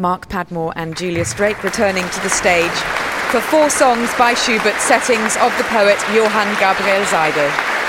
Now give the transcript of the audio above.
Mark Padmore and Julius Drake returning to the stage for 4 songs by Schubert, settings of the poet Johann Gabriel Seidl.